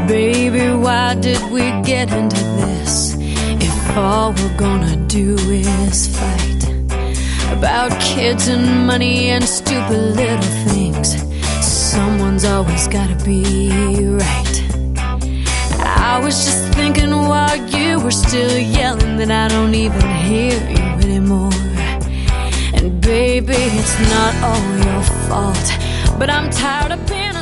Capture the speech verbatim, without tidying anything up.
Baby, why did we get into this if all we're gonna do is fight about kids and money and stupid little things? Someone's always gotta be right. I was just thinking while you were still yelling that I don't even hear you anymore. And baby, it's not all your fault, but I'm tired of being